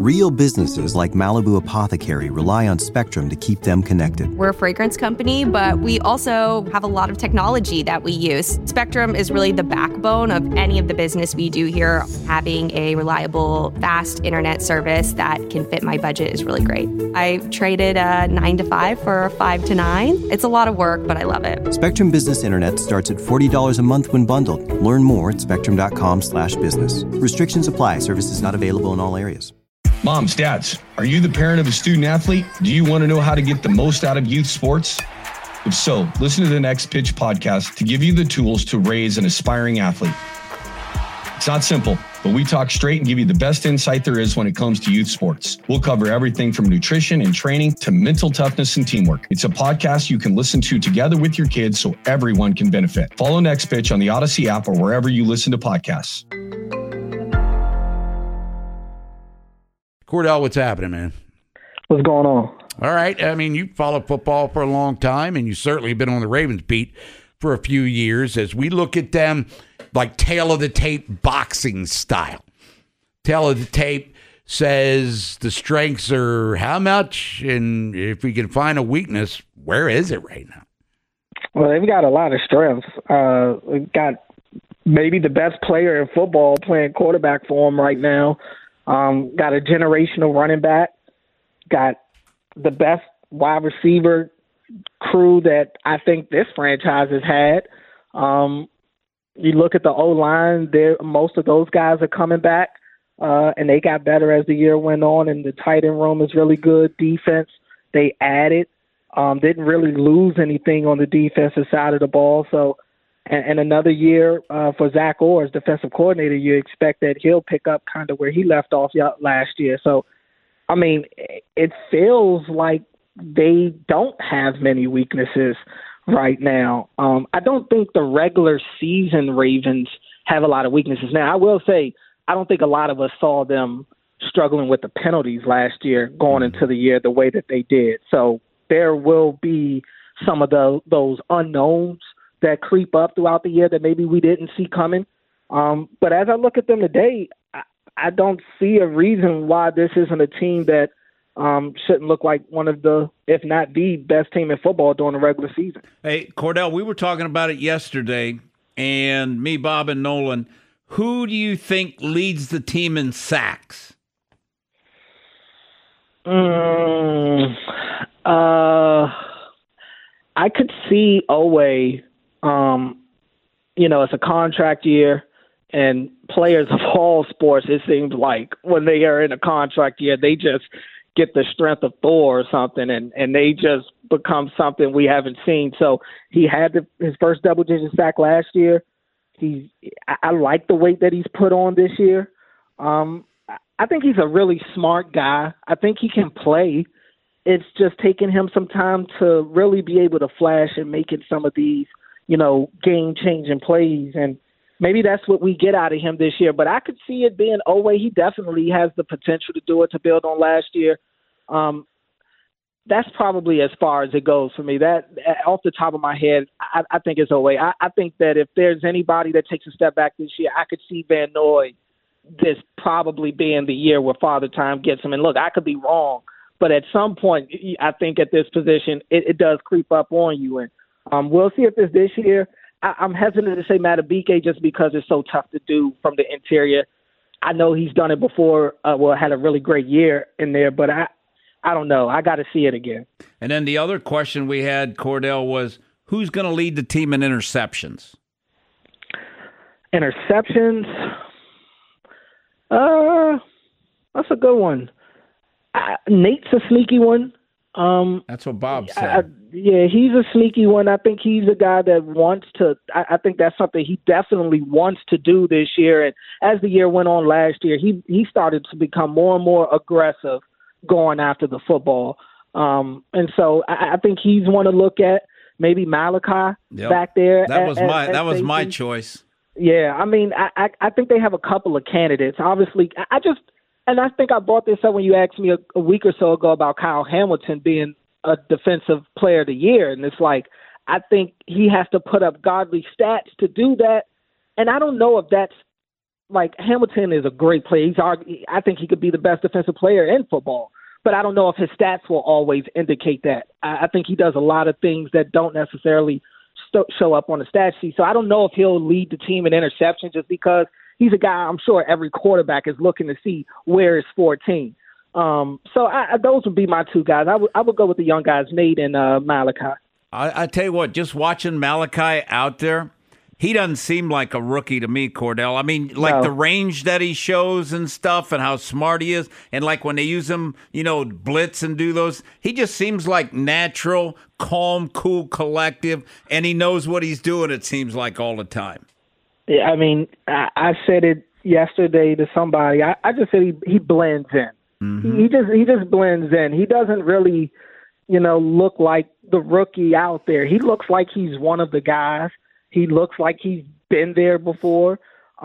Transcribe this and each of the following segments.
Real businesses like Malibu Apothecary rely on Spectrum to keep them connected. We're a fragrance company, but we also have a lot of technology that we use. Spectrum is really the backbone of any of the business we do here. Having a reliable, fast internet service that can fit my budget is really great. I traded a 9 to 5 for a 5 to 9. It's a lot of work, but I love it. Spectrum Business Internet starts at $40 a month when bundled. Learn more at spectrum.com/business. Restrictions apply. Services not available in all areas. Moms, dads, are you the parent of a student athlete? Do you want to know how to get the most out of youth sports? If so, listen to the Next Pitch podcast to give you the tools to raise an aspiring athlete. It's not simple, but we talk straight and give you the best insight there is when it comes to youth sports. We'll cover everything from nutrition and training to mental toughness and teamwork. It's a podcast you can listen to together with your kids so everyone can benefit. Follow Next Pitch on the Odyssey app or wherever you listen to podcasts. Cordell, what's happening, man? What's going on? All right. I mean, you followed football for a long time, and you certainly been on the Ravens beat for a few years. As we look at them like tail of the tape boxing style. Tail of the tape says the strengths are how much, and if we can find a weakness, where is it right now? Well, they've got a lot of strengths. We've got maybe the best player in football playing quarterback for them right now. Got a generational running back. Got the best wide receiver crew that I think this franchise has had. You look at the O-line, most of those guys are coming back, and they got better as the year went on, and the tight end room is really good. Defense, they added. Didn't really lose anything on the defensive side of the ball. So, and another year for Zach Orr as defensive coordinator, you expect that he'll pick up kind of where he left off last year. So, I mean, it feels like they don't have many weaknesses right now. I don't think the regular season Ravens have a lot of weaknesses. Now, I will say I don't think a lot of us saw them struggling with the penalties last year going into the year the way that they did. So there will be some of those unknowns that creep up throughout the year that maybe we didn't see coming. But as I look at them today, I don't see a reason why this isn't a team that shouldn't look like one of the, if not the best team in football during the regular season. Hey, Cordell, we were talking about it yesterday, and me, Bob, and Nolan, who do you think leads the team in sacks? I could see Oweh, it's a contract year, and players of all sports, it seems like when they are in a contract year, they just get the strength of Thor or something, and they just become something we haven't seen. So he had his first double-digit sack last year. I like the weight that he's put on this year. I think he's a really smart guy. I think he can play. It's just taking him some time to really be able to flash and making some of these, game-changing plays. And maybe that's what we get out of him this year. But I could see it being Oweh. He definitely has the potential to do it, to build on last year. That's probably as far as it goes for me. That, off the top of my head, I think it's Oweh. I think that if there's anybody that takes a step back this year, I could see Van Noy this probably being the year where Father Time gets him. And look, I could be wrong, but at some point, I think at this position, it does creep up on you. And we'll see if it's this year. I'm hesitant to say Matabike just because it's so tough to do from the interior. I know he's done it before, had a really great year in there, but I don't know. I got to see it again. And then the other question we had, Cordell, was who's going to lead the team in interceptions? Interceptions? That's a good one. Nate's a sneaky one. That's what Bob said. He's a sneaky one. I think he's a guy that wants to – I think that's something he definitely wants to do this year. And as the year went on last year, he started to become more and more aggressive going after the football. And so I think he's one to look at. Maybe Malachi back there. That was my choice. Yeah, I mean, I think they have a couple of candidates. Obviously, and I think I brought this up when you asked me a week or so ago about Kyle Hamilton being a defensive player of the year. And it's like, I think he has to put up godly stats to do that. And I don't know if that's like Hamilton is a great player. I think he could be the best defensive player in football, but I don't know if his stats will always indicate that. I think he does a lot of things that don't necessarily show up on the stat sheet. So I don't know if he'll lead the team in interception just because he's a guy I'm sure every quarterback is looking to see where is 14. So those would be my two guys. I would go with the young guys, Nate and Malachi. I tell you what, just watching Malachi out there, he doesn't seem like a rookie to me, Cordell. I mean, like the range that he shows and stuff and how smart he is. And like when they use him, blitz and do those, he just seems like natural, calm, cool, collective. And he knows what he's doing, it seems like, all the time. Yeah, I mean, I said it yesterday to somebody. I just said he blends in. Mm-hmm. He just blends in. He doesn't really, look like the rookie out there. He looks like he's one of the guys. He looks like he's been there before.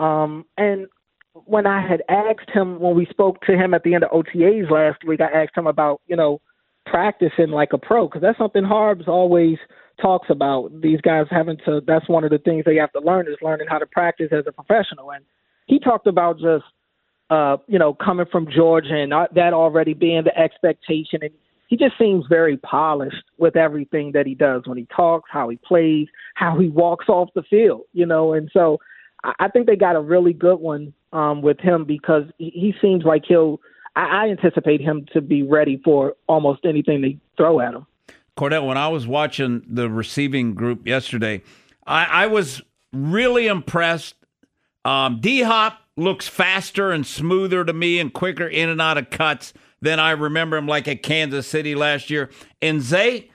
And when I had asked him, when we spoke to him at the end of OTAs last week, I asked him about, practicing like a pro, because that's something Harbs always talks about. These guys that's one of the things they have to learn, is learning how to practice as a professional. And he talked about just, coming from Georgia and that already being the expectation. And he just seems very polished with everything that he does when he talks, how he plays, how he walks off the field, And so I think they got a really good one with him, because he seems like I anticipate him to be ready for almost anything they throw at him. Cordell, when I was watching the receiving group yesterday, I was really impressed. D-Hop looks faster and smoother to me and quicker in and out of cuts than I remember him, like at Kansas City last year. And Zay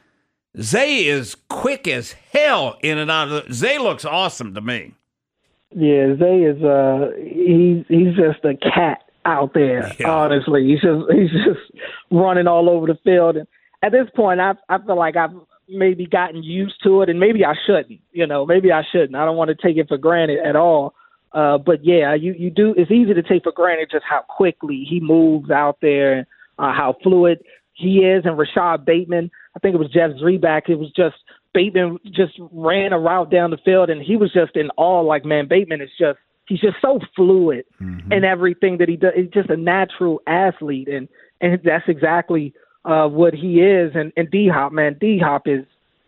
is quick as hell in and out of Zay looks awesome to me. Yeah, Zay is he's just a cat out there, honestly. He's just running all over the field. And at this point, I feel like I've maybe gotten used to it, and maybe I shouldn't. Maybe I shouldn't. I don't want to take it for granted at all. But yeah, you do. It's easy to take for granted just how quickly he moves out there, and how fluid he is. And Rashad Bateman, I think it was Jeff Zreback. It was just Bateman just ran a route down the field, and he was just in awe. Like, man, Bateman he's just so fluid in everything that he does. He's just a natural athlete, and that's exactly what he is. And D-Hop, man, D-Hop is.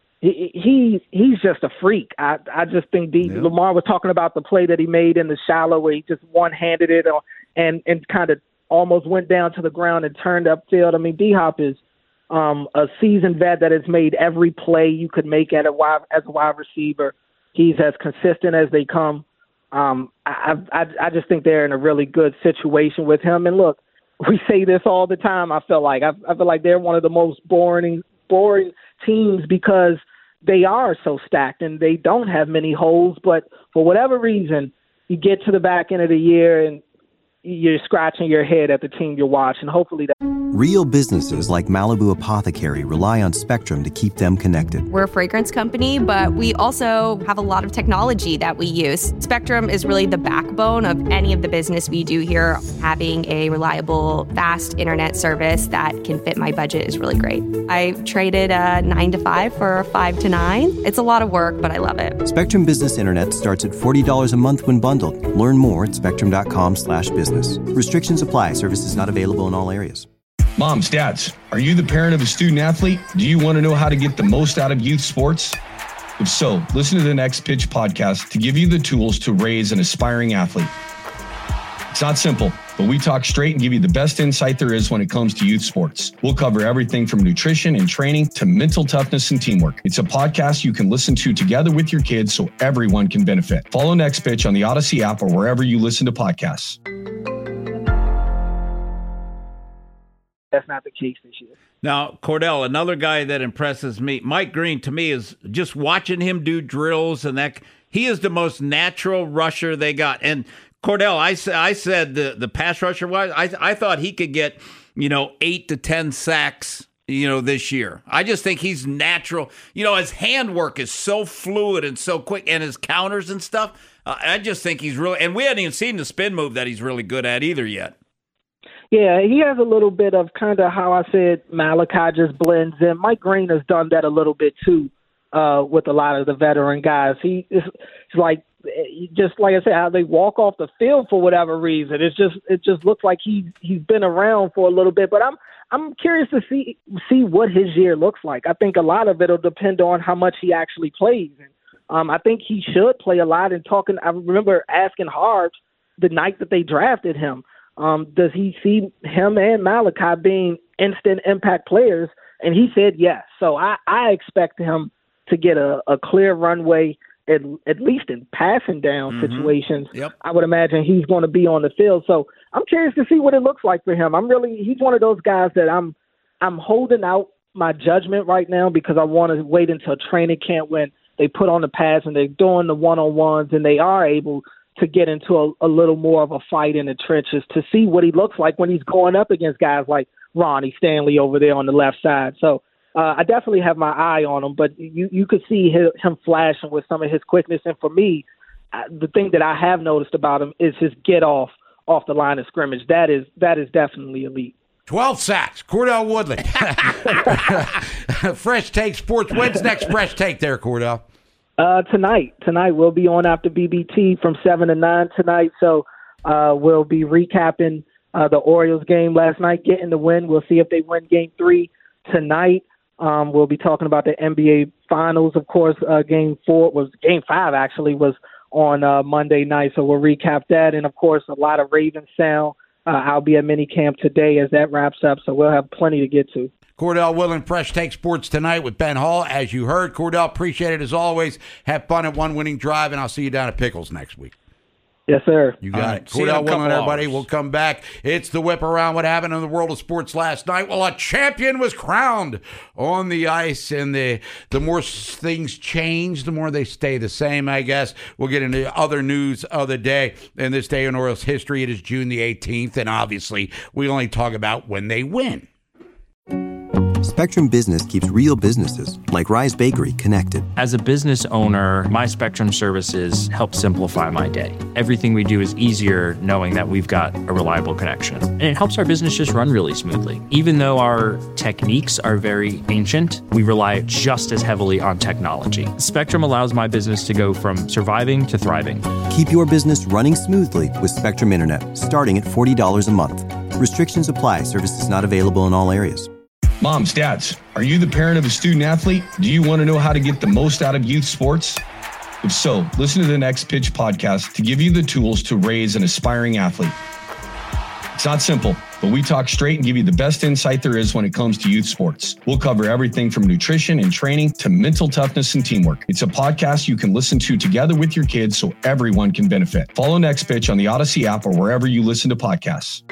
He's just a freak. I just think Lamar was talking about the play that he made in the shallow, where he just one-handed it and kind of almost went down to the ground and turned upfield. I mean, D-Hop is a seasoned vet that has made every play you could make as a wide receiver. He's as consistent as they come. I just think they're in a really good situation with him. And look, we say this all the time. I feel like they're one of the most boring teams, because they are so stacked and they don't have many holes. But for whatever reason, you get to the back end of the year and you're scratching your head at the team you're watching. Hopefully that. Real businesses like Malibu Apothecary rely on Spectrum to keep them connected. We're a fragrance company, but we also have a lot of technology that we use. Spectrum is really the backbone of any of the business we do here. Having a reliable, fast internet service that can fit my budget is really great. I traded a 9 to 5 for a 5 to 9. It's a lot of work, but I love it. Spectrum Business Internet starts at $40 a month when bundled. Learn more at spectrum.com/business. Restrictions apply. Services not available in all areas. Moms, dads, are you the parent of a student athlete? Do you want to know how to get the most out of youth sports? If so, listen to the Next Pitch podcast to give you the tools to raise an aspiring athlete. It's not simple, but we talk straight and give you the best insight there is when it comes to youth sports. We'll cover everything from nutrition and training to mental toughness and teamwork. It's a podcast you can listen to together with your kids so everyone can benefit. Follow Next Pitch on the Odyssey app or wherever you listen to podcasts. That's not the case this year. Now, Cordell, another guy that impresses me, Mike Green, to me, is just watching him do drills, and that he is the most natural rusher they got. And Cordell, I said the pass rusher wise, I thought he could get 8 to 10 sacks this year. I just think he's natural. His handwork is so fluid and so quick, and his counters and stuff. I just think he's really, and we hadn't even seen the spin move that he's really good at either yet. Yeah, he has a little bit of kind of how I said Malachi just blends in. Mike Green has done that a little bit too with a lot of the veteran guys. It's like just like I said, how they walk off the field for whatever reason. It just looks like he's been around for a little bit. But I'm curious to see what his year looks like. I think a lot of it'll depend on how much he actually plays. And I think he should play a lot. And I remember asking Harbs the night that they drafted him, does he see him and Malachi being instant impact players? And he said yes. So I expect him to get a clear runway, at least in passing down situations. Yep. I would imagine he's going to be on the field. So I'm curious to see what it looks like for him. He's one of those guys that I'm holding out my judgment right now because I want to wait until training camp when they put on the pads and they're doing the one-on-ones and they are able to get into a little more of a fight in the trenches to see what he looks like when he's going up against guys like Ronnie Stanley over there on the left side. So I definitely have my eye on him, but you could see him flashing with some of his quickness. And for me, the thing that I have noticed about him is his get off the line of scrimmage. That is definitely elite. 12 sacks, Cordell Woodley. Fresh Take Sports. When's next Fresh Take there, Cordell? Tonight we'll be on after BBT from 7 to 9 tonight. So we'll be recapping the Orioles game last night, getting the win. We'll see if they win Game 3 tonight. We'll be talking about the NBA Finals, of course. Game 5 actually was on Monday night, so we'll recap that. And, of course, a lot of Ravens sound. I'll be at minicamp today as that wraps up, so we'll have plenty to get to. Cordell Woodland, Fresh Take Sports tonight with Ben Hall. As you heard, Cordell, appreciate it as always. Have fun at One Winning Drive, and I'll see you down at Pickles next week. Yes, sir. You got it. Cordell Woodland, everybody. We'll come back. It's the Whip Around. What happened in the world of sports last night? Well, a champion was crowned on the ice, and the more things change, the more they stay the same, I guess. We'll get into other news of the day. In this day in Orioles history, it is June the 18th, and obviously we only talk about when they win. Spectrum Business keeps real businesses, like Rise Bakery, connected. As a business owner, my Spectrum services help simplify my day. Everything we do is easier knowing that we've got a reliable connection. And it helps our business just run really smoothly. Even though our techniques are very ancient, we rely just as heavily on technology. Spectrum allows my business to go from surviving to thriving. Keep your business running smoothly with Spectrum Internet, starting at $40 a month. Restrictions apply. Services not available in all areas. Moms, dads, are you the parent of a student athlete? Do you want to know how to get the most out of youth sports? If so, listen to the Next Pitch podcast to give you the tools to raise an aspiring athlete. It's not simple, but we talk straight and give you the best insight there is when it comes to youth sports. We'll cover everything from nutrition and training to mental toughness and teamwork. It's a podcast you can listen to together with your kids so everyone can benefit. Follow Next Pitch on the Odyssey app or wherever you listen to podcasts.